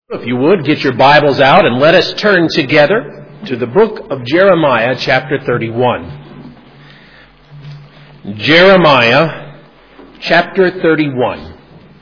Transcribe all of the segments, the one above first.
If you would, get your Bibles out and let us turn together to the book of Jeremiah, chapter 31. Jeremiah, chapter 31.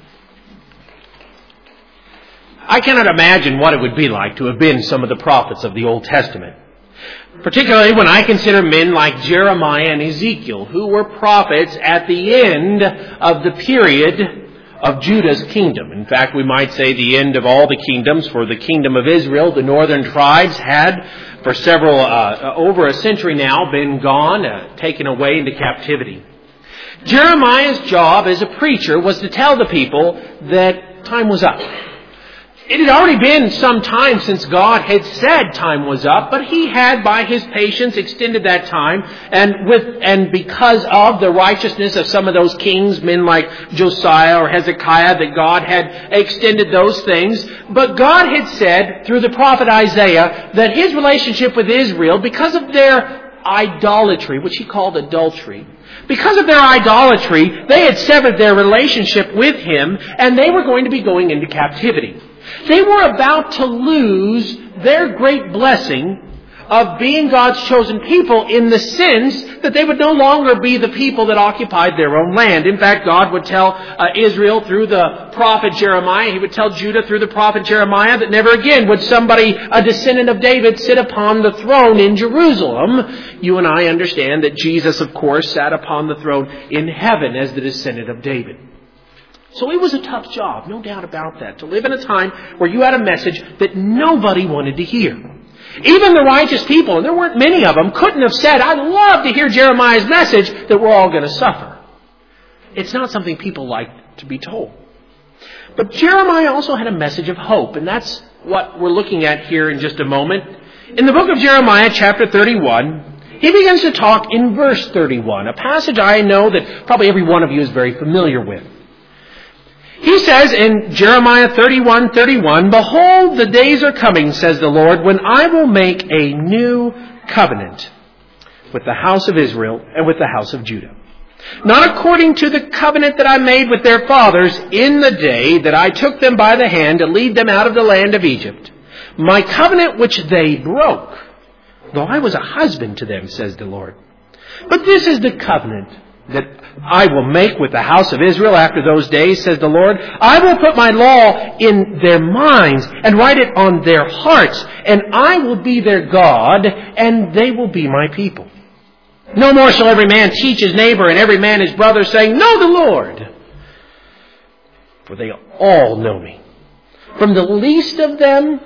I cannot imagine what it would be like to have been some of the prophets of the Old Testament. Particularly when I consider men like Jeremiah and Ezekiel, who were prophets at the end of the period of Judah's kingdom. In fact, we might say the end of all the kingdoms. For the kingdom of Israel, the northern tribes had for over a century now been gone, taken away into captivity. Jeremiah's job as a preacher was to tell the people that time was up. It had already been some time since God had said time was up, but He had, by His patience, extended that time. And because of the righteousness of some of those kings, men like Josiah or Hezekiah, that God had extended those things. But God had said, through the prophet Isaiah, that His relationship with Israel, because of their idolatry, which He called adultery, because of their idolatry, they had severed their relationship with Him, and they were going to be going into captivity. They were about to lose their great blessing of being God's chosen people, in the sense that they would no longer be the people that occupied their own land. In fact, God would tell Israel through the prophet Jeremiah, He would tell Judah through the prophet Jeremiah, that never again would somebody, a descendant of David, sit upon the throne in Jerusalem. You and I understand that Jesus, of course, sat upon the throne in heaven as the descendant of David. So it was a tough job, no doubt about that, to live in a time where you had a message that nobody wanted to hear. Even the righteous people, and there weren't many of them, couldn't have said, I'd love to hear Jeremiah's message, that we're all going to suffer. It's not something people like to be told. But Jeremiah also had a message of hope, and that's what we're looking at here in just a moment. In the book of Jeremiah, chapter 31, he begins to talk in verse 31, a passage I know that probably every one of you is very familiar with. He says in Jeremiah 31:31, "Behold, the days are coming, says the Lord, when I will make a new covenant with the house of Israel and with the house of Judah. Not according to the covenant that I made with their fathers in the day that I took them by the hand to lead them out of the land of Egypt. My covenant which they broke, though I was a husband to them, says the Lord. But this is the covenant that I will make with the house of Israel after those days, says the Lord. I will put my law in their minds and write it on their hearts, and I will be their God, and they will be my people. No more shall every man teach his neighbor and every man his brother, saying, Know the Lord, for they all know me, from the least of them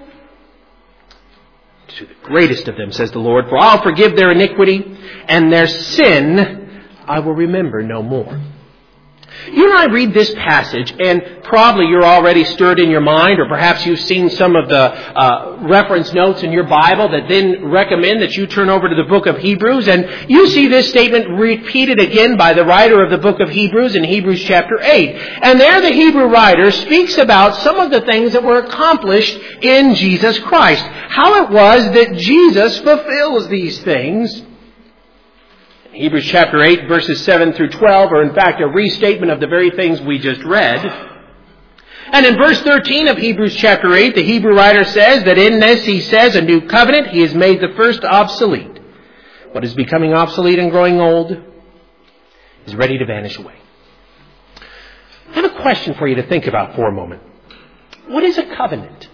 to the greatest of them, says the Lord. For I'll forgive their iniquity, and their sin I will remember no more." You and I read this passage, and probably you're already stirred in your mind, or perhaps you've seen some of the reference notes in your Bible that then recommend that you turn over to the book of Hebrews, and you see this statement repeated again by the writer of the book of Hebrews in Hebrews chapter 8. And there the Hebrew writer speaks about some of the things that were accomplished in Jesus Christ. How it was that Jesus fulfills these things. Hebrews chapter 8, verses 7 through 12 are in fact a restatement of the very things we just read. And in verse 13 of Hebrews chapter 8, the Hebrew writer says that in this, he says, a new covenant, He has made the first obsolete. What is becoming obsolete and growing old is ready to vanish away. I have a question for you to think about for a moment. What is a covenant?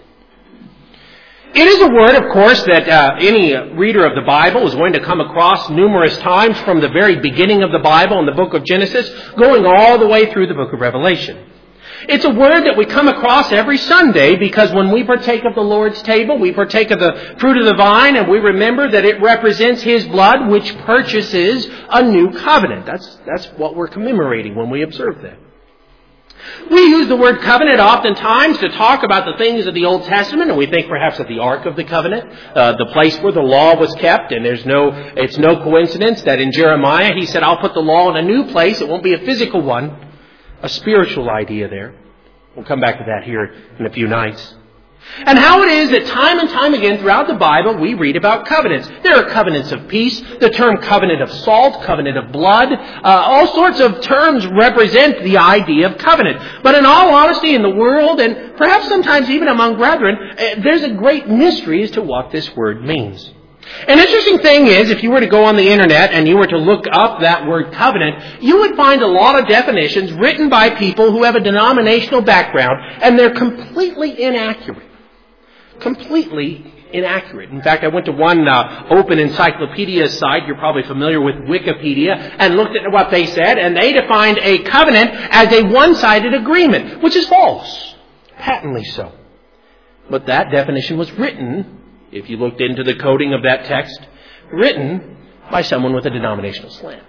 It is a word, of course, that any reader of the Bible is going to come across numerous times from the very beginning of the Bible in the book of Genesis, going all the way through the book of Revelation. It's a word that we come across every Sunday because when we partake of the Lord's table, we partake of the fruit of the vine, and we remember that it represents His blood, which purchases a new covenant. That's what we're commemorating when we observe that. We use the word covenant oftentimes to talk about the things of the Old Testament, and we think perhaps of the Ark of the Covenant, the place where the law was kept, and it's no coincidence that in Jeremiah he said, I'll put the law in a new place. It won't be a physical one, a spiritual idea there. We'll come back to that here in a few nights. And how it is that time and time again throughout the Bible we read about covenants. There are covenants of peace, the term covenant of salt, covenant of blood. All sorts of terms represent the idea of covenant. But in all honesty, in the world, and perhaps sometimes even among brethren, there's a great mystery as to what this word means. An interesting thing is, if you were to go on the internet and you were to look up that word covenant, you would find a lot of definitions written by people who have a denominational background, and they're completely inaccurate. Completely inaccurate. In fact, I went to one open encyclopedia site, you're probably familiar with Wikipedia, and looked at what they said, and they defined a covenant as a one-sided agreement, which is false. Patently so. But that definition was written, if you looked into the coding of that text, written by someone with a denominational slant.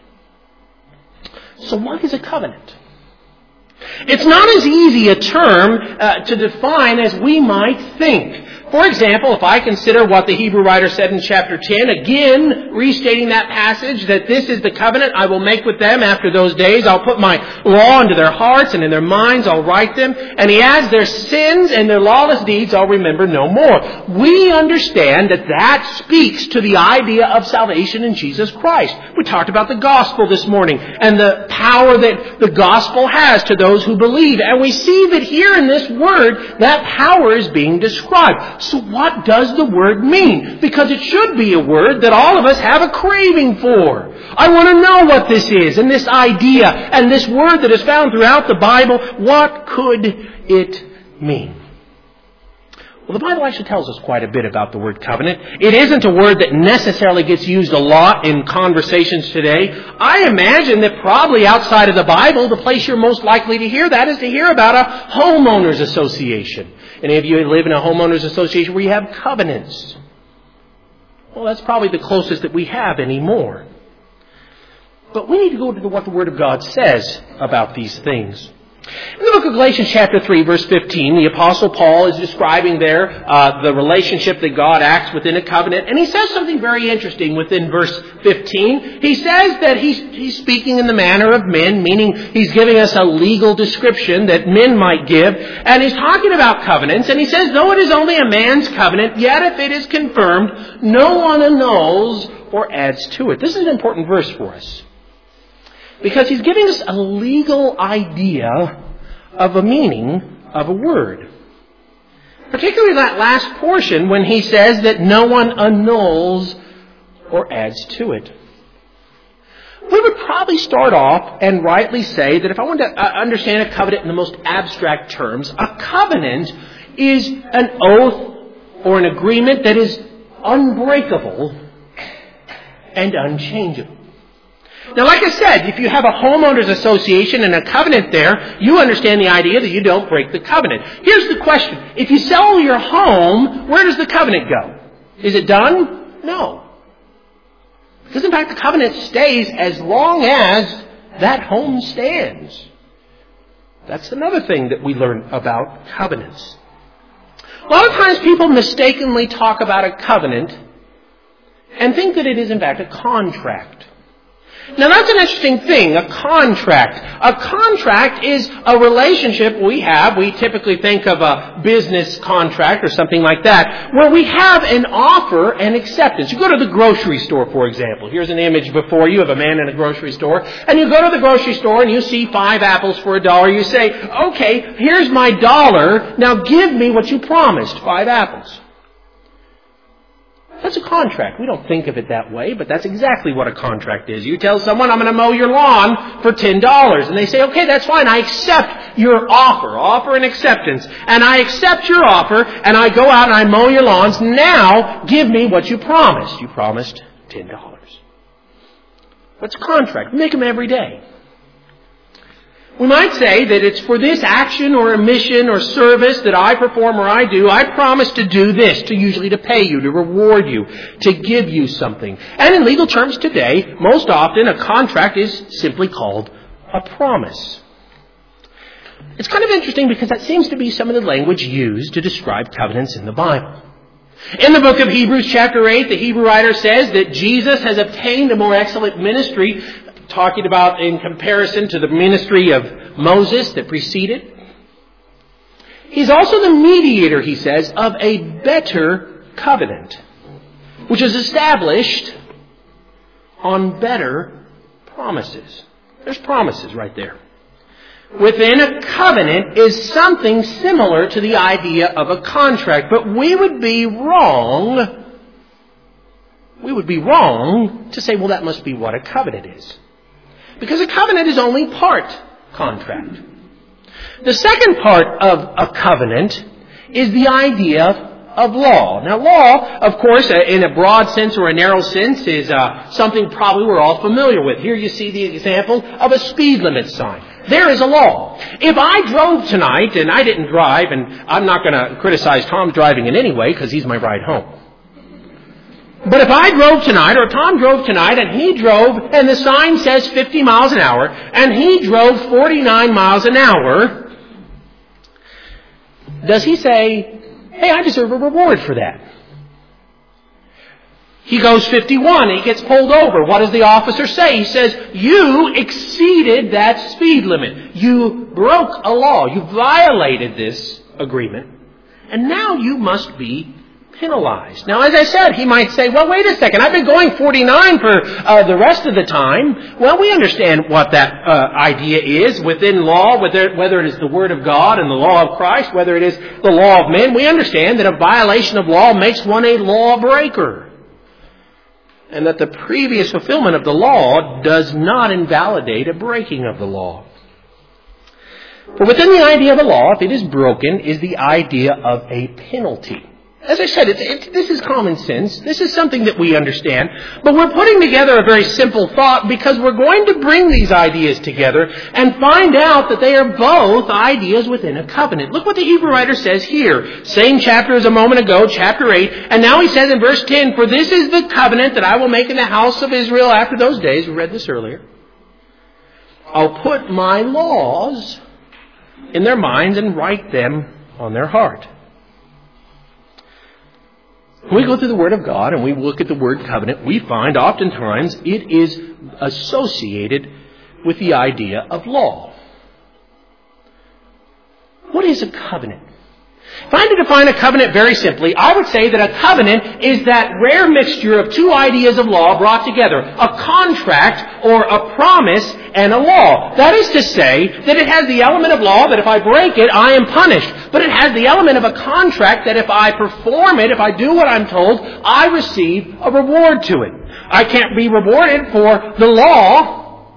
So what is a covenant? It's not as easy a term to define as we might think. For example, if I consider what the Hebrew writer said in chapter 10, again restating that passage, that this is the covenant I will make with them after those days. I'll put my law into their hearts, and in their minds I'll write them. And he adds, their sins and their lawless deeds I'll remember no more. We understand that that speaks to the idea of salvation in Jesus Christ. We talked about the gospel this morning and the power that the gospel has to those who believe. And we see that here in this word, that power is being described. So what does the word mean? Because it should be a word that all of us have a craving for. I want to know what this is, and this idea, and this word that is found throughout the Bible. What could it mean? Well, the Bible actually tells us quite a bit about the word covenant. It isn't a word that necessarily gets used a lot in conversations today. I imagine that probably outside of the Bible, the place you're most likely to hear that is to hear about a homeowners association. Any of you live in a homeowners association where you have covenants? Well, that's probably the closest that we have anymore. But we need to go to what the Word of God says about these things. In the book of Galatians chapter 3, verse 15, the Apostle Paul is describing there the relationship that God acts within a covenant. And he says something very interesting within verse 15. He says that he's speaking in the manner of men, meaning he's giving us a legal description that men might give. And he's talking about covenants. And he says, though it is only a man's covenant, yet if it is confirmed, no one annuls or adds to it. This is an important verse for us, because he's giving us a legal idea of a meaning of a word. Particularly that last portion when he says that no one annuls or adds to it. We would probably start off and rightly say that if I wanted to understand a covenant in the most abstract terms, a covenant is an oath or an agreement that is unbreakable and unchangeable. Now, like I said, if you have a homeowners association and a covenant there, you understand the idea that you don't break the covenant. Here's the question. If you sell your home, where does the covenant go? Is it done? No. Because in fact, the covenant stays as long as that home stands. That's another thing that we learn about covenants. A lot of times people mistakenly talk about a covenant and think that it is in fact a contract. Now that's an interesting thing, a contract. A contract is a relationship we have. We typically think of a business contract or something like that, where we have an offer and acceptance. You go to the grocery store, for example. Here's an image before you of a man in a grocery store. And you go to the grocery store and you see 5 apples for $1. You say, okay, here's my $1. Now give me what you promised, 5 apples. That's a contract. We don't think of it that way, but that's exactly what a contract is. You tell someone, I'm going to mow your lawn for $10. And they say, okay, that's fine. I accept your offer and acceptance. And I accept your offer, and I go out and I mow your lawns. Now, give me what you promised. You promised $10. What's a contract? We make them every day. We might say that it's for this action or omission or service that I perform or I do, I promise to do this, usually to pay you, to reward you, to give you something. And in legal terms today, most often a contract is simply called a promise. It's kind of interesting because that seems to be some of the language used to describe covenants in the Bible. In the book of Hebrews chapter 8, the Hebrew writer says that Jesus has obtained a more excellent ministry, talking about in comparison to the ministry of Moses that preceded. He's also the mediator, he says, of a better covenant, which is established on better promises. There's promises right there. Within a covenant is something similar to the idea of a contract, but we would be wrong to say, well, that must be what a covenant is. Because a covenant is only part contract. The second part of a covenant is the idea of law. Now, law, of course, in a broad sense or a narrow sense, is something probably we're all familiar with. Here you see the example of a speed limit sign. There is a law. If I drove tonight, and I didn't drive, and I'm not going to criticize Tom's driving in any way because he's my ride home. But if I drove tonight, or Tom drove tonight, and he drove, and the sign says 50 miles an hour, and he drove 49 miles an hour, does he say, hey, I deserve a reward for that? He goes 51, he gets pulled over. What does the officer say? He says, you exceeded that speed limit. You broke a law. You violated this agreement. And now you must be penalized. Now, as I said, he might say, well, wait a second. I've been going 49 for the rest of the time. Well, we understand what that idea is within law, whether it is the Word of God and the law of Christ, whether it is the law of men. We understand that a violation of law makes one a lawbreaker. And that the previous fulfillment of the law does not invalidate a breaking of the law. But within the idea of a law, if it is broken, is the idea of a penalty. As I said, this is common sense. This is something that we understand. But we're putting together a very simple thought because we're going to bring these ideas together and find out that they are both ideas within a covenant. Look what the Hebrew writer says here. Same chapter as a moment ago, chapter 8. And now he says in verse 10, for this is the covenant that I will make in the house of Israel after those days. We read this earlier. I'll put my laws in their minds and write them on their heart. When we go through the Word of God and we look at the word covenant, we find oftentimes it is associated with the idea of law. What is a covenant? If I had to define a covenant very simply, I would say that a covenant is that rare mixture of two ideas of law brought together. A contract or a promise and a law. That is to say that it has the element of law that if I break it, I am punished. But it has the element of a contract that if I perform it, if I do what I'm told, I receive a reward to it. I can't be rewarded for the law.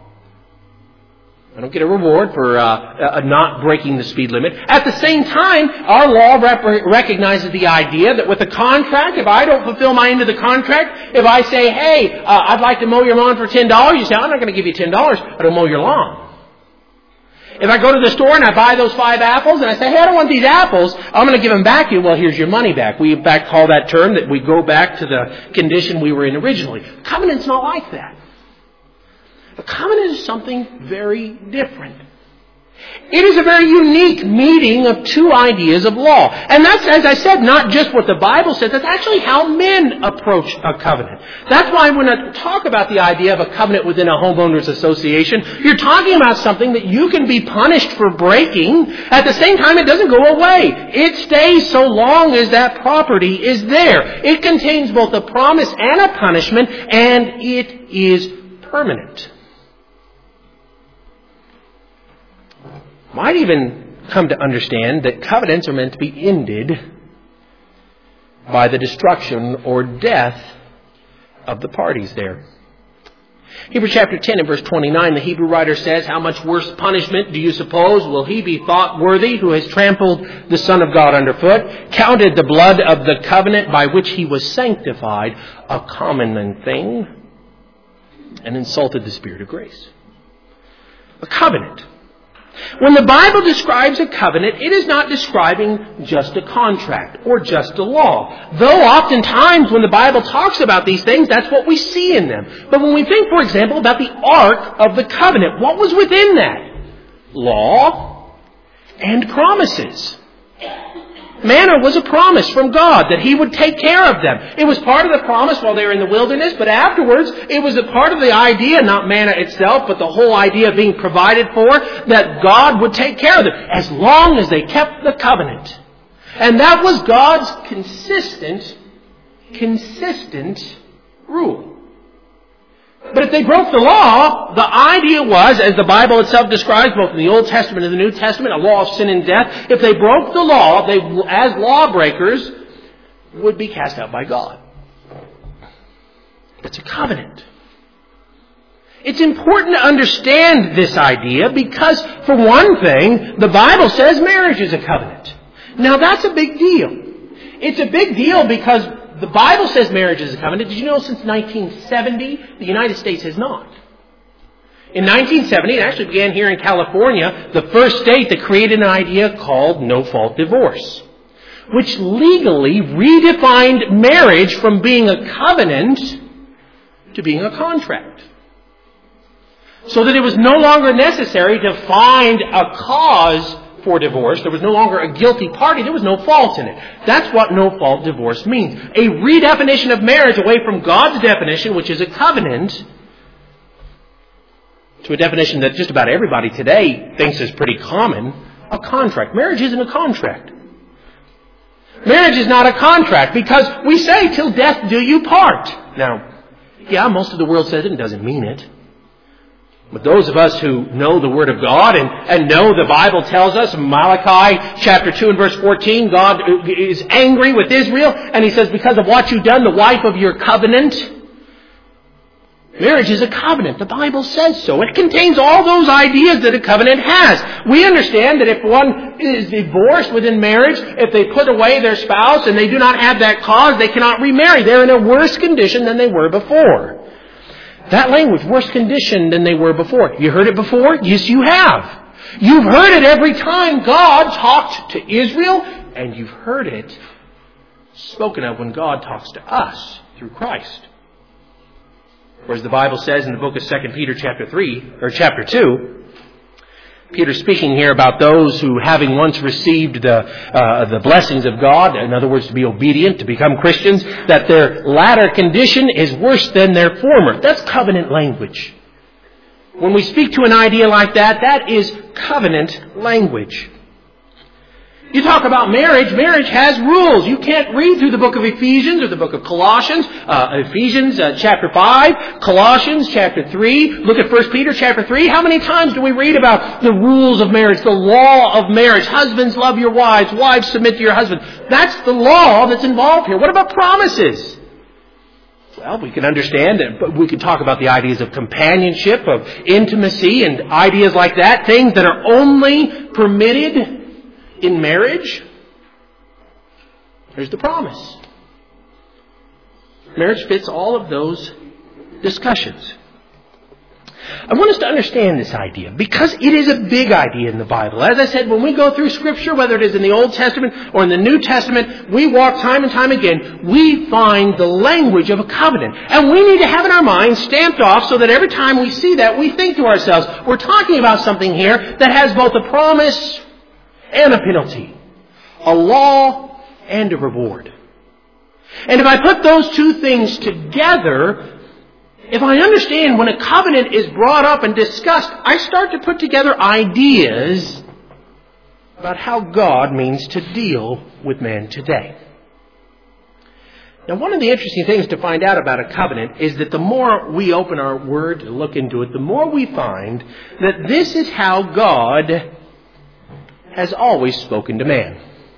I don't get a reward for not breaking the speed limit. At the same time, our law recognizes the idea that with a contract, if I don't fulfill my end of the contract, if I say, hey, I'd like to mow your lawn for $10, you say, I'm not going to give you $10. I don't mow your lawn. If I go to the store and I buy those 5 apples and I say, hey, I don't want these apples, I'm going to give them back to you. Well, here's your money back. We in fact call that term that we go back to the condition we were in originally. Covenant's not like that. A covenant is something very different. It is a very unique meeting of two ideas of law. And that's, as I said, not just what the Bible says. That's actually how men approach a covenant. That's why when I talk about the idea of a covenant within a homeowners association, you're talking about something that you can be punished for breaking. At the same time, it doesn't go away. It stays so long as that property is there. It contains both a promise and a punishment, and it is permanent. Might even come to understand that covenants are meant to be ended by the destruction or death of the parties there. Hebrews chapter 10 and verse 29, the Hebrew writer says, how much worse punishment do you suppose will he be thought worthy who has trampled the Son of God underfoot, counted the blood of the covenant by which he was sanctified a common thing, and insulted the Spirit of grace? A covenant. When the Bible describes a covenant, it is not describing just a contract or just a law. Though oftentimes when the Bible talks about these things, that's what we see in them. But when we think, for example, about the Ark of the Covenant, what was within that? Law and promises. Manna was a promise from God that He would take care of them. It was part of the promise while they were in the wilderness, but afterwards it was a part of the idea, not manna itself, but the whole idea of being provided for, that God would take care of them as long as they kept the covenant. And that was God's consistent rule. But if they broke the law, the idea was, as the Bible itself describes, both in the Old Testament and the New Testament, a law of sin and death. If they broke the law, they, as lawbreakers, would be cast out by God. It's a covenant. It's important to understand this idea because, for one thing, the Bible says marriage is a covenant. Now, that's a big deal. It's a big deal because the Bible says marriage is a covenant. Did you know since 1970, the United States has not? In 1970, it actually began here in California, the first state that created an idea called no-fault divorce, which legally redefined marriage from being a covenant to being a contract. So that it was no longer necessary to find a cause for divorce. There was no longer a guilty party. There was no fault in it. That's what no-fault divorce means. A redefinition of marriage away from God's definition, which is a covenant, to a definition that just about everybody today thinks is pretty common, a contract. Marriage isn't a contract. Marriage is not a contract because we say, till death do you part. Now, yeah, most of the world says it and doesn't mean it. But those of us who know the Word of God and know the Bible tells us, Malachi chapter 2 and verse 14, God is angry with Israel, and He says, because of what you've done, the wife of your covenant. Marriage is a covenant. The Bible says so. It contains all those ideas that a covenant has. We understand that if one is divorced within marriage, if they put away their spouse and they do not have that cause, they cannot remarry. They're in a worse condition than they were before. That language, worse condition than they were before. You heard it before? Yes, you have. You've heard it every time God talked to Israel, and you've heard it spoken of when God talks to us through Christ. Or as the Bible says in the book of 2 Peter chapter 2, Peter's speaking here about those who, having once received the blessings of God, in other words, to be obedient, to become Christians, that their latter condition is worse than their former. That's covenant language. When we speak to an idea like that, that is covenant language. You talk about marriage. Marriage has rules. You can't read through the book of Ephesians or the book of Colossians. Ephesians chapter 5, Colossians chapter 3. Look at 1 Peter chapter 3. How many times do we read about the rules of marriage, the law of marriage? Husbands, love your wives. Wives, submit to your husbands. That's the law that's involved here. What about promises? Well, we can understand it, but we can talk about the ideas of companionship, of intimacy, and ideas like that. Things that are only permitted in marriage. There's the promise. Marriage fits all of those discussions. I want us to understand this idea because it is a big idea in the Bible. As I said, when we go through Scripture, whether it is in the Old Testament or in the New Testament, we walk time and time again, we find the language of a covenant. And we need to have in our minds stamped off so that every time we see that, we think to ourselves, we're talking about something here that has both a promise and a penalty, a law and a reward. And if I put those two things together, if I understand when a covenant is brought up and discussed, I start to put together ideas about how God means to deal with man today. Now, one of the interesting things to find out about a covenant is that the more we open our Word to look into it, the more we find that this is how God has always spoken to man.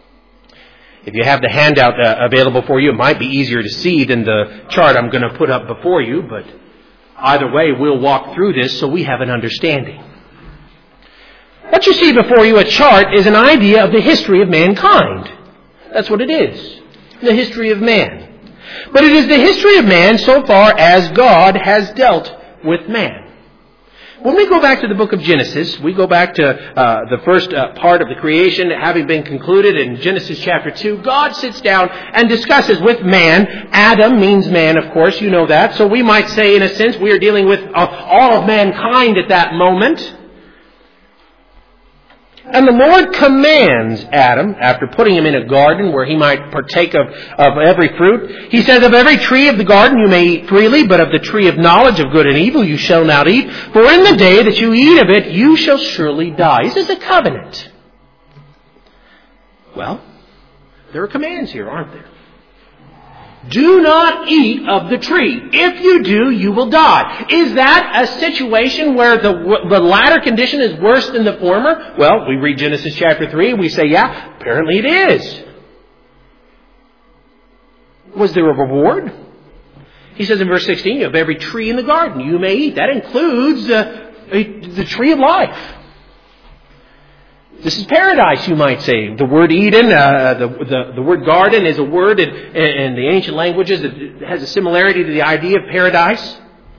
If you have the handout available for you, it might be easier to see than the chart I'm going to put up before you, but either way, we'll walk through this so we have an understanding. What you see before you, a chart, is an idea of the history of mankind. That's what it is, the history of man. But it is the history of man so far as God has dealt with man. When we go back to the book of Genesis, we go back to the first part of the creation having been concluded in Genesis chapter 2. God sits down and discusses with man. Adam means man, of course, you know that. So we might say, in a sense, we are dealing with all of mankind at that moment. And the Lord commands Adam, after putting him in a garden where he might partake of every fruit, He says, of every tree of the garden you may eat freely, but of the tree of knowledge of good and evil you shall not eat, for in the day that you eat of it you shall surely die. This is a covenant. Well, there are commands here, aren't there? Do not eat of the tree. If you do, you will die. Is that a situation where the latter condition is worse than the former? Well, we read Genesis chapter 3 and we say, yeah, apparently it is. Was there a reward? He says in verse 16, of every tree in the garden you may eat. That includes the tree of life. This is paradise, you might say. The word Eden, the word garden is a word in the ancient languages that has a similarity to the idea of paradise.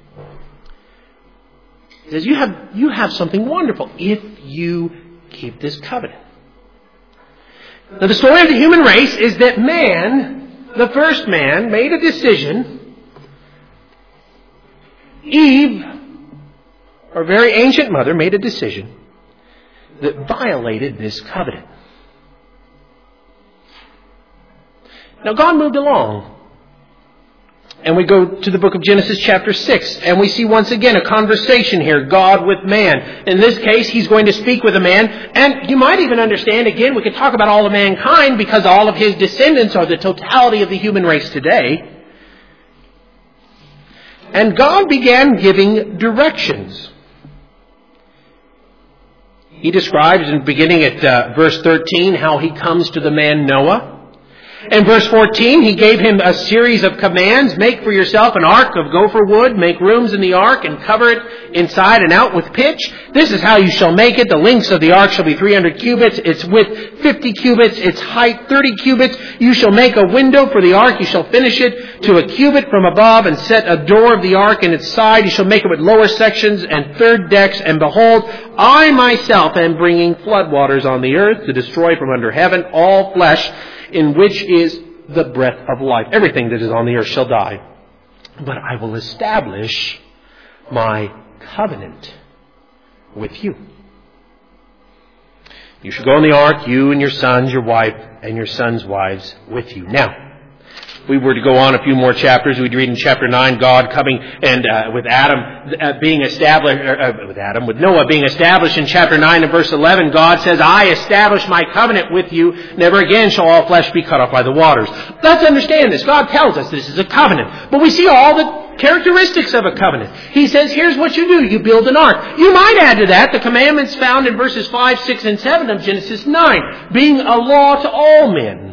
It says you have something wonderful if you keep this covenant. Now the story of the human race is that man, the first man, made a decision. Eve, our very ancient mother, made a decision that violated this covenant. Now God moved along. And we go to the book of Genesis chapter 6. And we see once again a conversation here. God with man. In this case, He's going to speak with a man. And you might even understand, again, we could talk about all of mankind because all of his descendants are the totality of the human race today. And God began giving directions. He describes, in beginning at verse 13, how He comes to the man Noah. In verse 14, He gave him a series of commands. Make for yourself an ark of gopher wood. Make rooms in the ark and cover it inside and out with pitch. This is how you shall make it. The length of the ark shall be 300 cubits. Its width 50 cubits. Its height 30 cubits. You shall make a window for the ark. You shall finish it to a cubit from above and set a door of the ark in its side. You shall make it with lower sections and third decks. And behold, I myself am bringing floodwaters on the earth to destroy from under heaven all flesh, in which is the breath of life. Everything that is on the earth shall die. But I will establish my covenant with you. You shall go in the ark, you and your sons, your wife, and your sons' wives with you. Now, if we were to go on a few more chapters, we'd read in chapter 9, God coming and with Adam being established, with Noah being established in chapter 9 and verse 11, God says, I establish my covenant with you. Never again shall all flesh be cut off by the waters. Let's understand this. God tells us this is a covenant. But we see all the characteristics of a covenant. He says, here's what you do. You build an ark. You might add to that the commandments found in verses 5, 6, and 7 of Genesis 9, being a law to all men.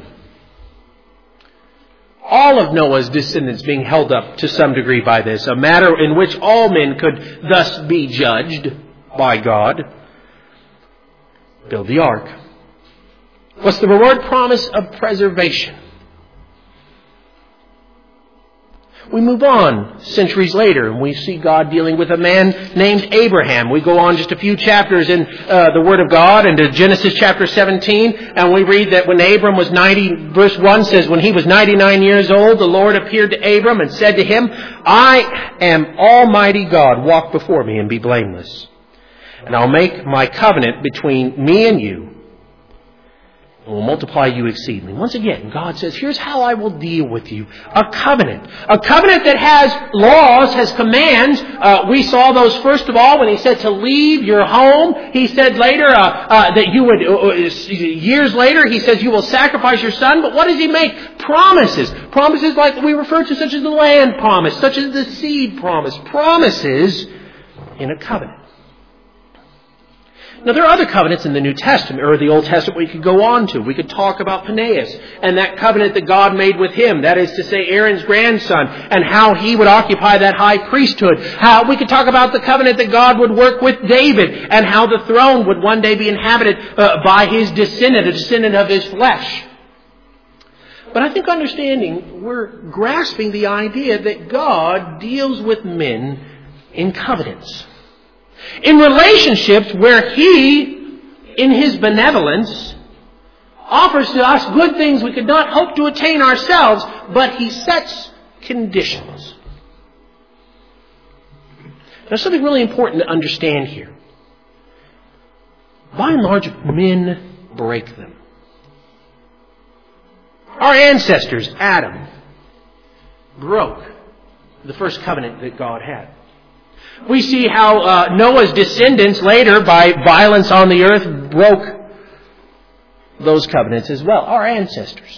All of Noah's descendants being held up to some degree by this, a matter in which all men could thus be judged by God. Build the ark. What's the reward? Promise of preservation. We move on centuries later and we see God dealing with a man named Abraham. We go on just a few chapters in the Word of God into Genesis chapter 17, and we read that when Abram was 90, verse 1 says, when he was 99 years old, the Lord appeared to Abram and said to him, I am Almighty God, walk before me and be blameless. And I'll make my covenant between me and you, and will multiply you exceedingly. Once again, God says, here's how I will deal with you. A covenant. A covenant that has laws, has commands. We saw those first of all when He said to leave your home. He said later that you would, years later, He says you will sacrifice your son. But what does He make? Promises. Promises like we refer to, such as the land promise, such as the seed promise. Promises in a covenant. Now, there are other covenants in the New Testament, or the Old Testament we could go on to. We could talk about Phinehas and that covenant that God made with him. That is to say, Aaron's grandson, and how he would occupy that high priesthood. How we could talk about the covenant that God would work with David, and how the throne would one day be inhabited by his descendant, a descendant of his flesh. But I think we're grasping the idea that God deals with men in covenants. In relationships where He, in His benevolence, offers to us good things we could not hope to attain ourselves, but He sets conditions. There's something really important to understand here. by and large, men break them. Our ancestors, Adam, broke the first covenant that God had. We see how Noah's descendants later, by violence on the earth, broke those covenants as well. Our ancestors.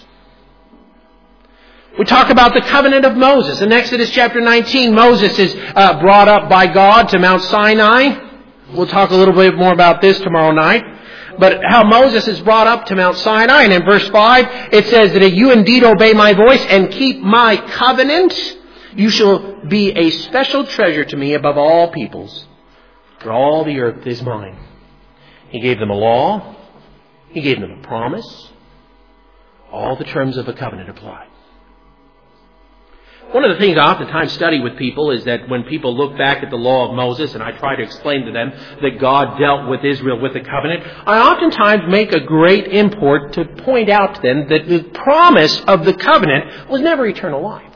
We talk about the covenant of Moses. In Exodus chapter 19, Moses is brought up by God to Mount Sinai. We'll talk a little bit more about this tomorrow night. But how Moses is brought up to Mount Sinai. And in verse 5, it says that if you indeed obey my voice and keep my covenant, you shall be a special treasure to me above all peoples, for all the earth is mine. He gave them a law. He gave them a promise. All the terms of a covenant apply. One of the things I oftentimes study with people is that when people look back at the law of Moses, and I try to explain to them that God dealt with Israel with a covenant, I oftentimes make a great import to point out to them that the promise of the covenant was never eternal life.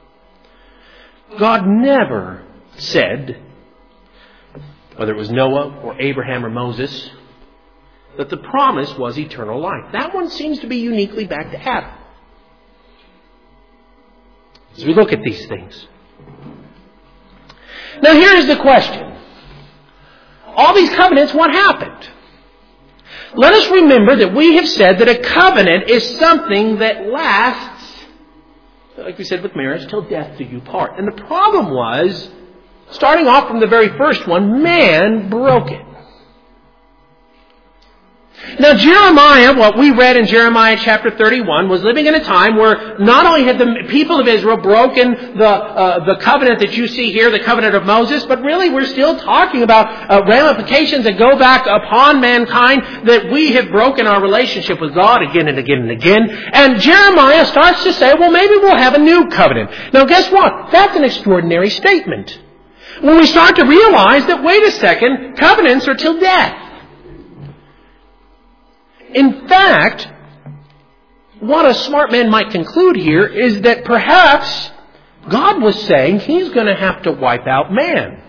God never said, whether it was Noah or Abraham or Moses, that the promise was eternal life. That one seems to be uniquely back to Adam. As we look at these things. Now here's the question. All these covenants, what happened? Let us remember that we have said that a covenant is something that lasts, like we said with marriage, till death do you part. And the problem was, starting off from the very first one, man broke it. Now Jeremiah, what we read in Jeremiah chapter 31, was living in a time where not only had the people of Israel broken the covenant that you see here, the covenant of Moses, but really we're still talking about ramifications that go back upon mankind, that we have broken our relationship with God again and again and again. And Jeremiah starts to say, well, maybe we'll have a new covenant. Now guess what? That's an extraordinary statement. When we start to realize that, wait a second, covenants are till death. In fact, what a smart man might conclude here is that perhaps God was saying He's going to have to wipe out man.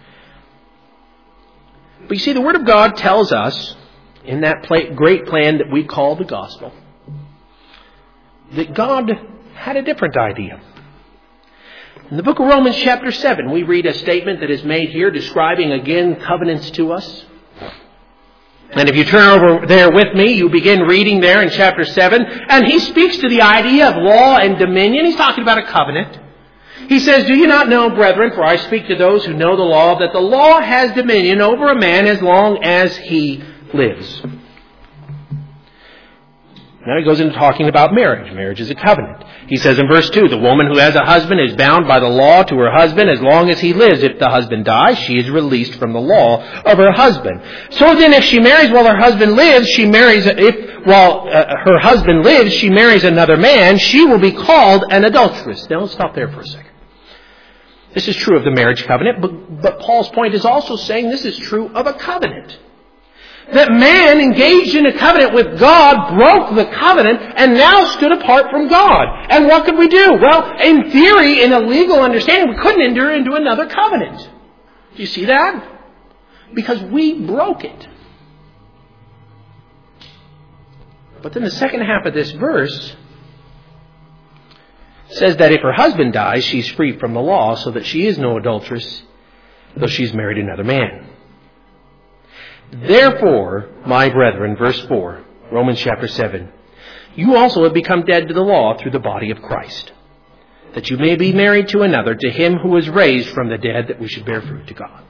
But you see, the Word of God tells us, in that great plan that we call the gospel, that God had a different idea. In the book of Romans chapter 7, we read a statement that is made here describing again covenants to us. And if you turn over there with me, you begin reading there in chapter 7, and he speaks to the idea of law and dominion. He's talking about a covenant. He says, do you not know, brethren, for I speak to those who know the law, that the law has dominion over a man as long as he lives. Now he goes into talking about marriage. Marriage is a covenant. He says in verse 2, the woman who has a husband is bound by the law to her husband as long as he lives. If the husband dies, she is released from the law of her husband. So then if she marries while her husband lives, her husband lives, she marries another man, she will be called an adulteress. Now let's stop there for a second. This is true of the marriage covenant, but Paul's point is also saying this is true of a covenant. That man engaged in a covenant with God broke the covenant and now stood apart from God. And what could we do? Well, in theory, in a legal understanding, we couldn't enter into another covenant. Do you see that? Because we broke it. But then the second half of this verse says that if her husband dies, she's free from the law, so that she is no adulteress, though she's married another man. Therefore, my brethren, verse 4, Romans chapter 7, you also have become dead to the law through the body of Christ, that you may be married to another, to him who was raised from the dead, that we should bear fruit to God.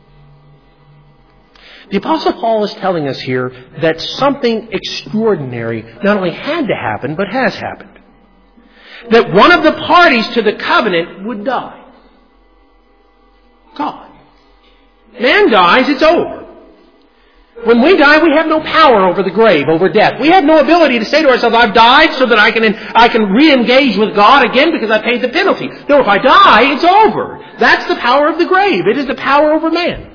The Apostle Paul is telling us here that something extraordinary not only had to happen, but has happened. That one of the parties to the covenant would die. God. Man dies, it's over. When we die, we have no power over the grave, over death. We have no ability to say to ourselves, I've died so that I can re-engage with God again because I paid the penalty. No, if I die, it's over. That's the power of the grave. It is the power over man.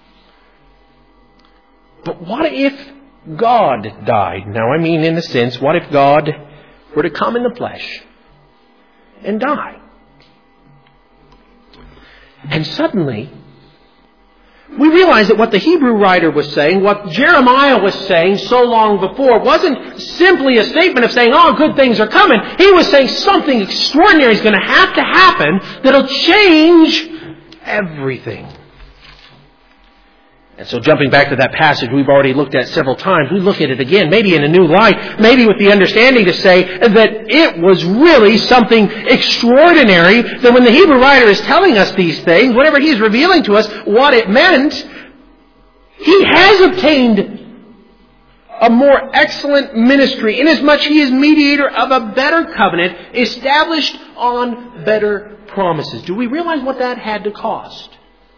But what if God died? Now, I mean in a sense, what if God were to come in the flesh and die? And suddenly, we realize that what the Hebrew writer was saying, what Jeremiah was saying so long before, wasn't simply a statement of saying, oh, good things are coming. He was saying something extraordinary is going to happen that'll change everything. And so jumping back to that passage we've already looked at several times, we look at it again, maybe in a new light, maybe with the understanding to say that it was really something extraordinary, that when the Hebrew writer is telling us these things, whenever he's revealing to us what it meant, he has obtained a more excellent ministry, inasmuch he is mediator of a better covenant, established on better promises. Do we realize what that had to cost?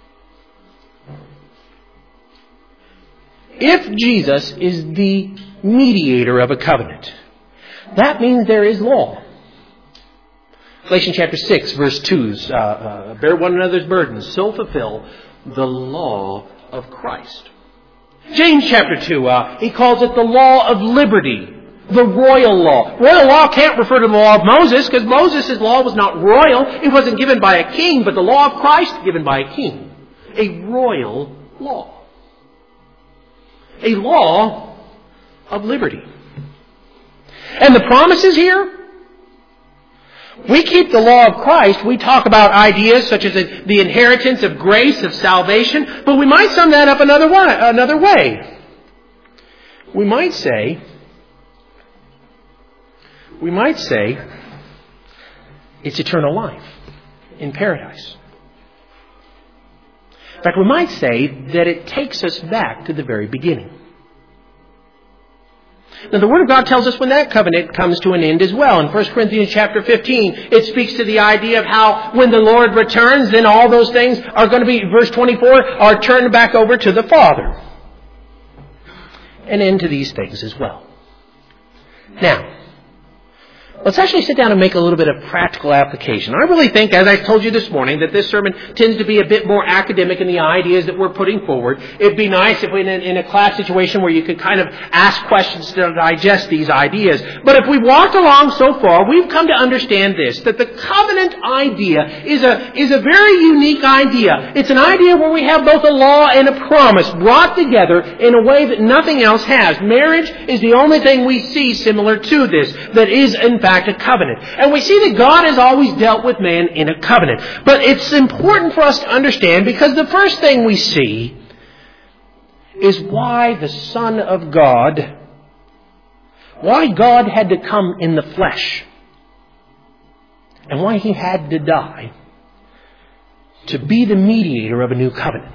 If Jesus is the mediator of a covenant, that means there is law. Galatians chapter 6, verse 2, bear one another's burdens, so fulfill the law of Christ. James chapter 2, he calls it the law of liberty, the royal law. Royal law can't refer to the law of Moses, because Moses' law was not royal. It wasn't given by a king, but the law of Christ given by a king. A royal law. A law of liberty. And the promises here? We keep the law of Christ. We talk about ideas such as the inheritance of grace, of salvation. But we might sum that up another way. We might say it's eternal life in paradise. In fact, we might say that it takes us back to the very beginning. Now, the Word of God tells us when that covenant comes to an end as well. In 1 Corinthians chapter 15, it speaks to the idea of how when the Lord returns, then all those things are going to be, verse 24, are turned back over to the Father. And into these things as well. Now, let's actually sit down and make a little bit of practical application. I really think, as I told you this morning, that this sermon tends to be a bit more academic in the ideas that we're putting forward. It'd be nice if in a class situation where you could kind of ask questions to digest these ideas. But if we walked along so far, we've come to understand this, that the covenant idea is a very unique idea. It's an idea where we have both a law and a promise brought together in a way that nothing else has. Marriage is the only thing we see similar to this, that is in fact a covenant. And we see that God has always dealt with man in a covenant. But it's important for us to understand, because the first thing we see is why the Son of God, why God had to come in the flesh, and why He had to die to be the mediator of a new covenant.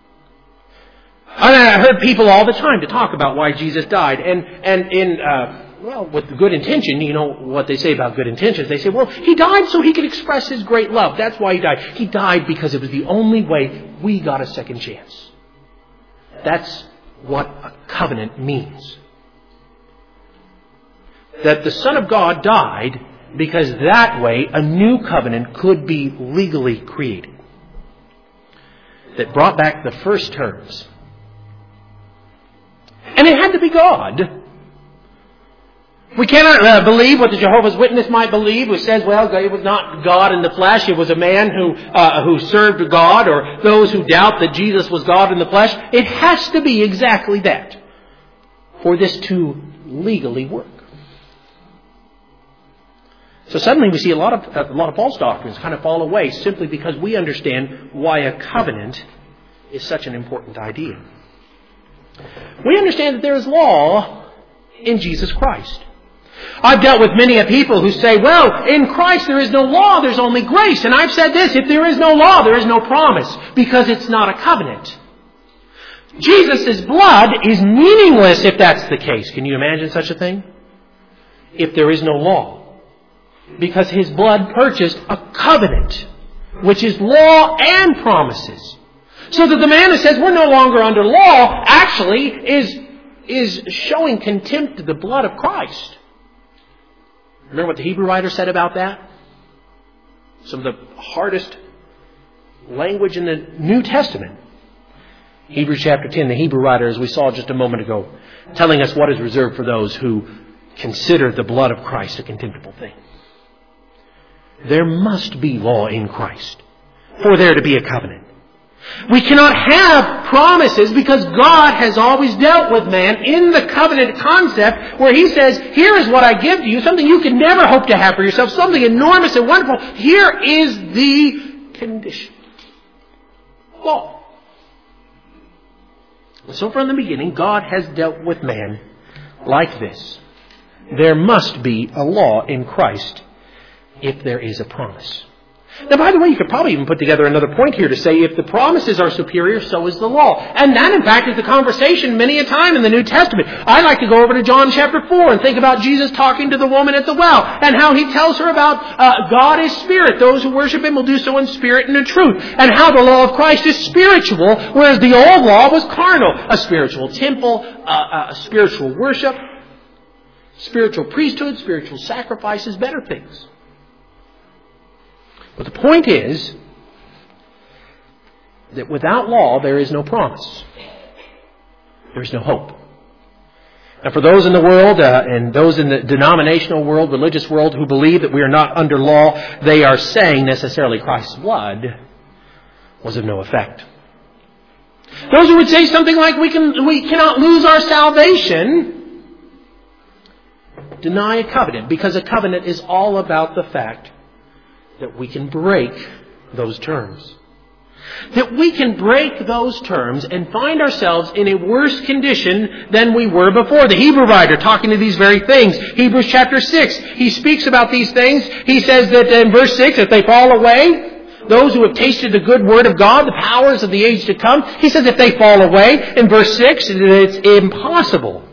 I heard people all the time to talk about why Jesus died, with good intention, you know what they say about good intentions. They say, well, He died so He could express His great love. That's why He died. He died because it was the only way we got a second chance. That's what a covenant means. That the Son of God died because that way a new covenant could be legally created. That brought back the first terms. And it had to be God. We cannot believe what the Jehovah's Witness might believe, who says, well, it was not God in the flesh, it was a man who served God, or those who doubt that Jesus was God in the flesh. It has to be exactly that for this to legally work. So suddenly we see a lot of false doctrines kind of fall away simply because we understand why a covenant is such an important idea. We understand that there is law in Jesus Christ. I've dealt with many people who say, well, in Christ there is no law, there's only grace. And I've said this, if there is no law, there is no promise, because it's not a covenant. Jesus' blood is meaningless if that's the case. Can you imagine such a thing? If there is no law. Because His blood purchased a covenant, which is law and promises. So that the man who says we're no longer under law actually is showing contempt to the blood of Christ. Remember what the Hebrew writer said about that? Some of the hardest language in the New Testament. Hebrews chapter 10, the Hebrew writer, as we saw just a moment ago, telling us what is reserved for those who consider the blood of Christ a contemptible thing. There must be law in Christ for there to be a covenant. We cannot have promises because God has always dealt with man in the covenant concept where He says, here is what I give to you, something you could never hope to have for yourself, something enormous and wonderful. Here is the condition. Law. So from the beginning, God has dealt with man like this. There must be a law in Christ if there is a promise. Now, by the way, you could probably even put together another point here to say if the promises are superior, so is the law. And that, in fact, is the conversation many a time in the New Testament. I like to go over to John chapter 4 and think about Jesus talking to the woman at the well and how He tells her about God is spirit. Those who worship Him will do so in spirit and in truth. And how the law of Christ is spiritual, whereas the old law was carnal. A spiritual temple, a spiritual worship, spiritual priesthood, spiritual sacrifices, better things. But the point is that without law, there is no promise. There is no hope. And for those in the world, and those in the denominational world, religious world, who believe that we are not under law, they are saying necessarily Christ's blood was of no effect. Those who would say something like we cannot lose our salvation deny a covenant, because a covenant is all about the fact that we can break those terms. That we can break those terms and find ourselves in a worse condition than we were before. The Hebrew writer, talking to these very things, Hebrews chapter 6, he speaks about these things. He says that in verse 6, if they fall away, those who have tasted the good word of God, the powers of the age to come, he says if they fall away, in verse 6, it's impossible.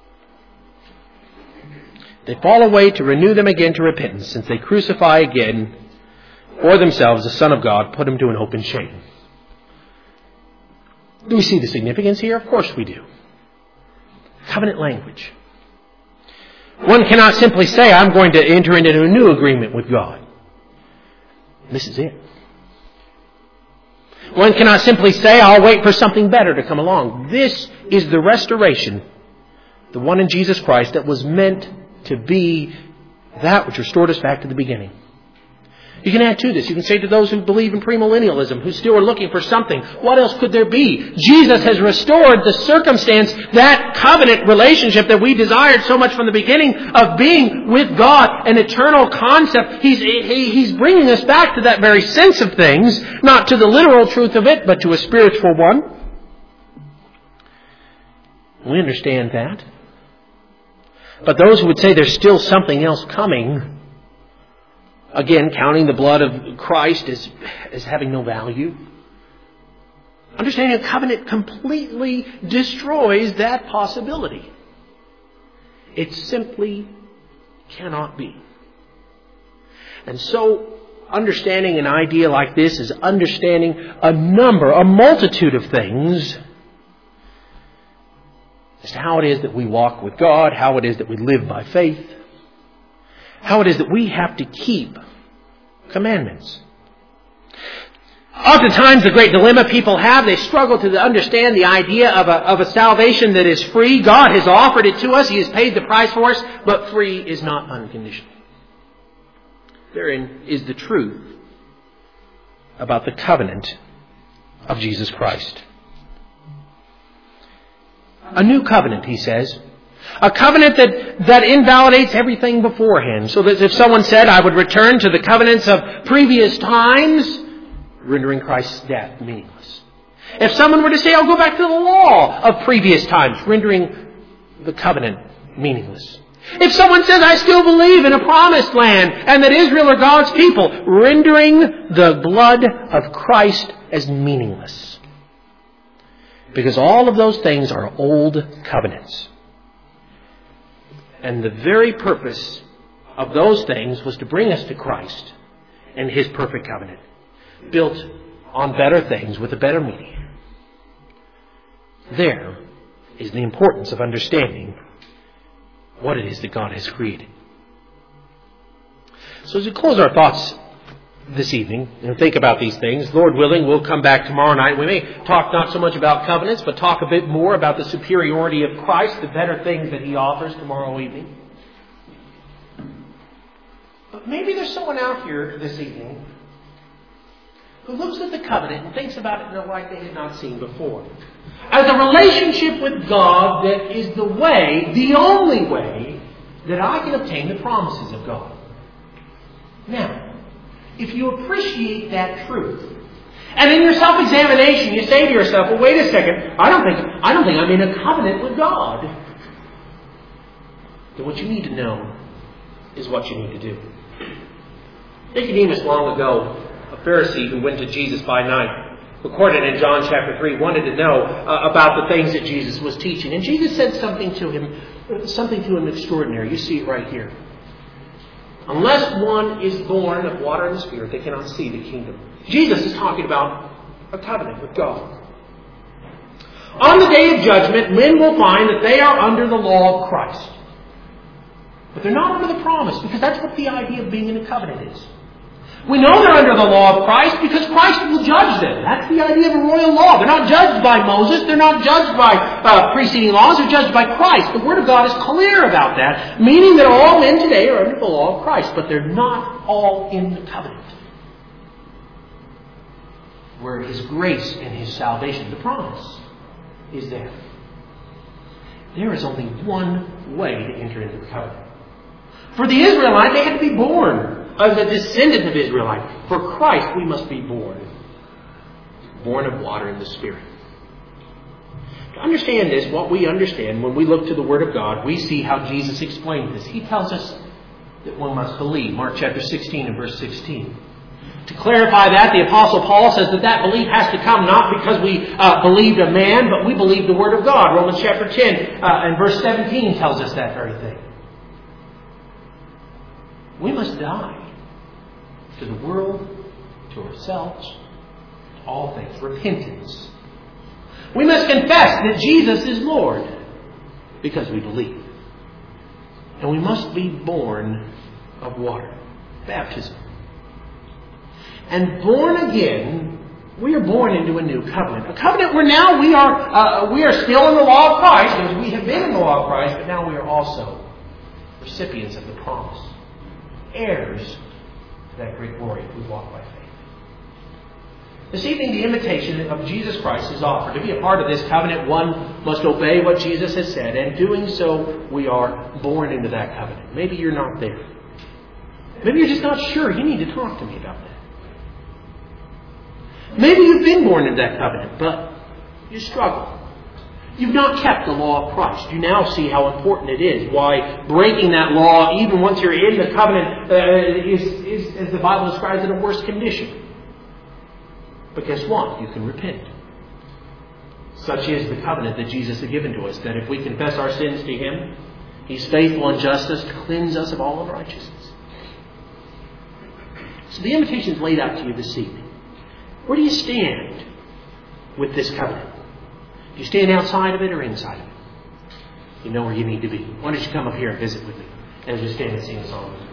They fall away to renew them again to repentance, since they crucify again for themselves the Son of God, put Him to an open shame. Do we see the significance here? Of course we do. Covenant language. One cannot simply say, I'm going to enter into a new agreement with God. This is it. One cannot simply say, I'll wait for something better to come along. This is the restoration, the one in Jesus Christ, that was meant to be that which restored us back to the beginning. You can add to this. You can say to those who believe in premillennialism, who still are looking for something, what else could there be? Jesus has restored the circumstance, that covenant relationship that we desired so much from the beginning of being with God, an eternal concept. He's bringing us back to that very sense of things, not to the literal truth of it, but to a spiritual one. We understand that. But those who would say there's still something else coming, again, counting the blood of Christ as having no value. Understanding a covenant completely destroys that possibility. It simply cannot be. And so, understanding an idea like this is understanding a multitude of things as to how it is that we walk with God, how it is that we live by faith, how it is that we have to keep commandments. Oftentimes the great dilemma people have, they struggle to understand the idea of a salvation that is free. God has offered it to us. He has paid the price for us, but free is not unconditional. Therein is the truth about the covenant of Jesus Christ. A new covenant, he says. A covenant that invalidates everything beforehand. So that if someone said, I would return to the covenants of previous times, rendering Christ's death meaningless. If someone were to say, I'll go back to the law of previous times, rendering the covenant meaningless. If someone says, I still believe in a promised land and that Israel are God's people, rendering the blood of Christ as meaningless. Because all of those things are old covenants. And the very purpose of those things was to bring us to Christ and His perfect covenant, built on better things with a better meaning. There is the importance of understanding what it is that God has created. So as we close our thoughts this evening and think about these things, Lord willing, we'll come back tomorrow night. We may talk not so much about covenants, but talk a bit more about the superiority of Christ, the better things that He offers tomorrow evening. But maybe there's someone out here this evening who looks at the covenant and thinks about it in a light they had not seen before. As a relationship with God that is the way, the only way, that I can obtain the promises of God. Now, if you appreciate that truth, and in your self-examination you say to yourself, well, wait a second, I don't think I'm in a covenant with God, then what you need to know is what you need to do. Nicodemus, long ago, a Pharisee who went to Jesus by night, recorded in John chapter 3, wanted to know about the things that Jesus was teaching. And Jesus said something to him extraordinary. You see it right here. Unless one is born of water and the Spirit, they cannot see the kingdom. Jesus is talking about a covenant with God. On the day of judgment, men will find that they are under the law of Christ. But they're not under the promise, because that's what the idea of being in a covenant is. We know they're under the law of Christ because Christ will judge them. That's the idea of a royal law. They're not judged by Moses. They're not judged by preceding laws. They're judged by Christ. The Word of God is clear about that, meaning that all men today are under the law of Christ, but they're not all in the covenant, where His grace and His salvation, the promise, is there. There is only one way to enter into the covenant. For the Israelite, they had to be born as a descendant of Israelite. For Christ, we must be born of water and the Spirit. To understand this, what we understand when we look to the Word of God, we see how Jesus explained this. He tells us that one must believe. Mark chapter 16 and verse 16. To clarify that, the Apostle Paul says that belief has to come not because we believed a man, but we believe the Word of God. Romans chapter 10 and verse 17 tells us that very thing. We must die to the world, to ourselves, to all things. Repentance. We must confess that Jesus is Lord because we believe. And we must be born of water. Baptism. And born again, we are born into a new covenant. A covenant where now we are still in the law of Christ, as we have been in the law of Christ, but now we are also recipients of the promise. Heirs to that great glory if we walk by faith. This evening, the invitation of Jesus Christ is offered. To be a part of this covenant, one must obey what Jesus has said, and doing so, we are born into that covenant. Maybe you're not there. Maybe you're just not sure. You need to talk to me about that. Maybe you've been born into that covenant, but you struggle. You've not kept the law of Christ. You now see how important it is. Why breaking that law, even once you're in the covenant, is, as the Bible describes it, a worse condition. But guess what? You can repent. Such is the covenant that Jesus has given to us, that if we confess our sins to Him, He's faithful and just to cleanse us of all unrighteousness. So the invitation is laid out to you this evening. Where do you stand with this covenant? Do you stand outside of it or inside of it? You know where you need to be. Why don't you come up here and visit with me as we stand and sing a song?